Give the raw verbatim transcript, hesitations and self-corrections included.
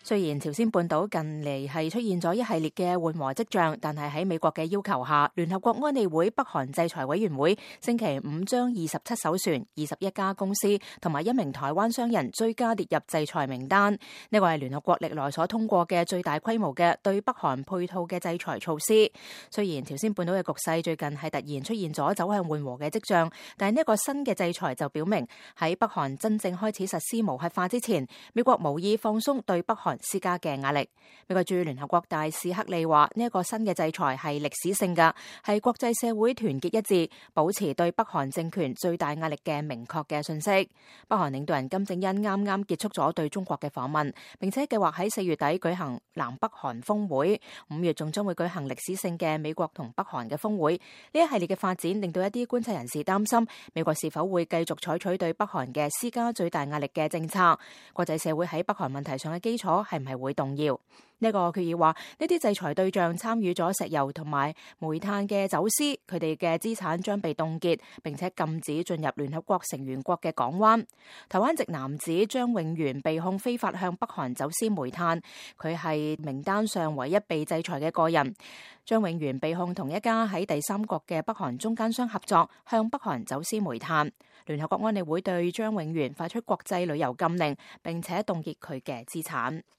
雖然朝鮮半島近嚟係出現咗一系列嘅緩和跡象，但係喺美國嘅要求下，聯合國安理會北韓制裁委員會星期五將二十七艘船、二十一家公司同埋一名台灣商人追加列入制裁名單。呢個係聯合國歷來所通過嘅最大規模嘅對北韓配套嘅制裁措施。雖然朝鮮半島嘅局勢最近係突然出現咗走向緩和嘅跡象，但係呢個新嘅制裁就表明喺北韓真正開始實施無核化之前，美國無意放鬆對北韓施加嘅壓力。美國駐聯合國大使克利話：呢一個新嘅制裁係歷史性㗎，係國際社會團結一致，保持對北韓政權最大壓力嘅明確嘅信息。北韓領導人金正恩啱啱結束咗對中國嘅訪問，並且計劃喺四月底舉行南北韓峰會，五月仲將會舉行歷史性嘅美國同北韓嘅峰會。呢一系列嘅發展令到一啲觀察人士擔心，美國是否會繼續採取對北韓嘅施加最大壓力嘅政策？國際社會喺北韓問題上嘅基礎係唔係會動搖？呢個決議話，呢啲制裁對象參與咗石油同埋煤炭嘅走私，佢哋嘅資產將被凍結，並且禁止進入聯合國成員國嘅港灣。台灣籍男子張永元被控非法向北韓走私煤炭，佢係名單上唯一被制裁嘅個人。張永元被控同一家喺第三國嘅北韓中間商合作，向北韓走私煤炭。聯合國安理會對張永元發出國際旅遊禁令，並且凍結佢嘅資產。